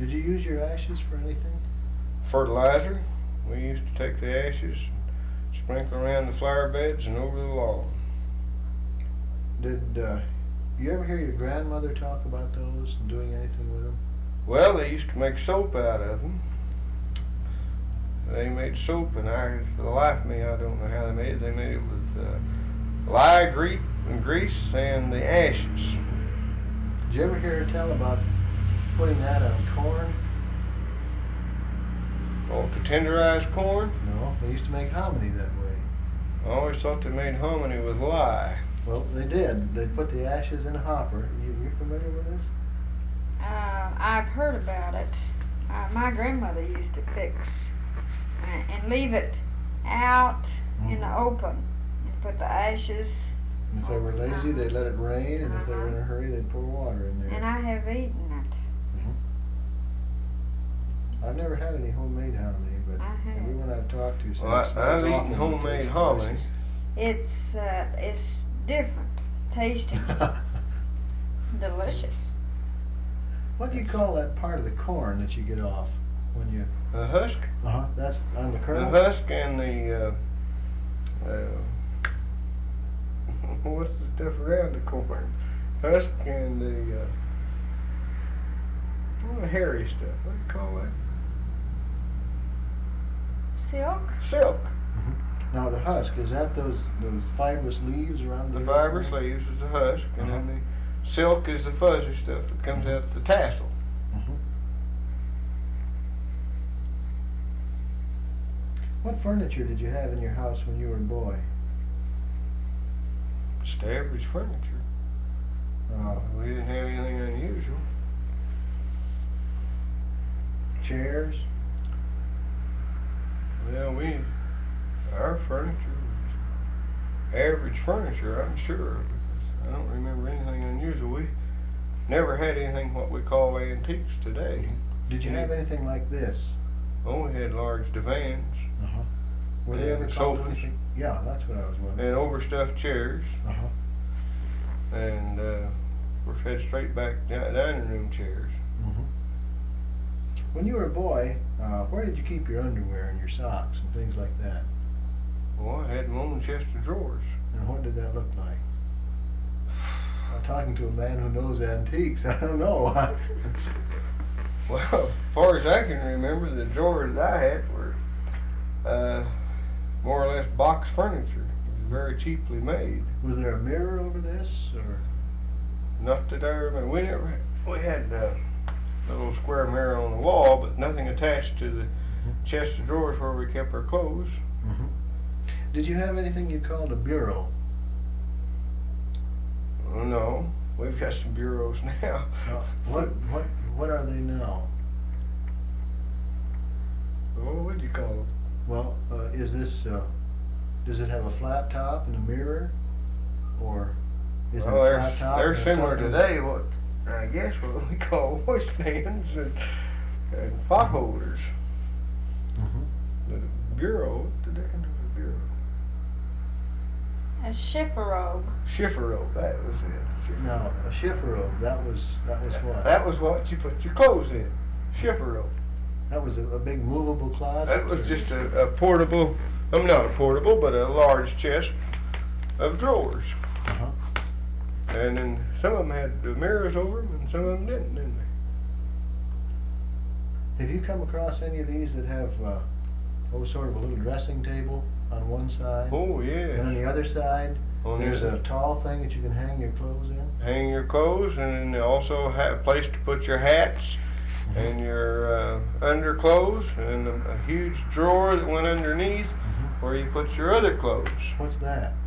Did you use your ashes for anything? Fertilizer. We used to take the ashes, sprinkle around the flower beds and over the lawn. Did you ever hear your grandmother talk about those and doing anything with them? Well, they used to make soap out of them. They made soap, and for the life of me, I don't know how they made it. They made it with lye, grease, and the ashes. Did you ever hear her tell about putting that on corn? Oh, to tenderize corn? No, they used to make hominy that way. I always thought they made hominy with lye. Well, they did. They put the ashes in a hopper. You familiar with this? I've heard about it. My grandmother used to fix and leave it out in the open and put the ashes. And if they were lazy, they'd let it rain, and if they were in a hurry, they'd pour water in there. And I have eaten it. I've never had any homemade hominy, but everyone I've talked to says I've eaten homemade hominy. It's different, tasty, delicious. What do you call that part of the corn that you get off when you? The husk. That's on the kernel. The husk and the what's the stuff around the corn? Husk and the hairy stuff. What do you call that? Silk? Silk. Now the husk, is that those fibrous leaves around the fibrous leaves is the husk, and then the silk is the fuzzy stuff that comes out the tassel. What furniture did you have in your house when you were a boy? Just average furniture. We didn't have anything unusual. Chairs? Well, our furniture was average furniture, I'm sure, because I don't remember anything unusual. We never had anything what we call antiques today. Did you have anything like this? Oh, we had large divans. Were they ever called sofas? anything? Yeah, that's what I was wondering. And overstuffed chairs. And we had straight back dining room chairs. When you were a boy, where did you keep your underwear and your socks and things like that? Well, I had them on the chest of drawers. And what did that look like? I'm talking to a man who knows antiques. I don't know. Well, as far as I can remember, the drawers that I had were more or less box furniture. It was very cheaply made. Was there a mirror over this, or? Not that I remember. We had a little square mirror on the wall, but nothing attached to the chest of drawers where we kept our clothes. Did you have anything you called a bureau? Oh, no, we've got some bureaus now. What are they now? What would you call them? Well, is this? Does it have a flat top and a mirror, or is it a flat top? They're similar today. What I guess what we call washstands and pot holders. The bureau. What the dickens is a bureau? A chifforobe. Chifforobe. That was it. No, a chifforobe. That was what? That was what you put your clothes in. Chifforobe. That was a big movable closet? That was just a portable, not a portable, but a large chest of drawers. And then some of them had the mirrors over them, and some of them didn't they? Have you come across any of these that have, sort of a little dressing table on one side? Oh, yeah. And on the other side, there's a tall thing that you can hang your clothes in? Hang your clothes, and then they also have a place to put your hats and your underclothes, and a huge drawer that went underneath where you put your other clothes. What's that?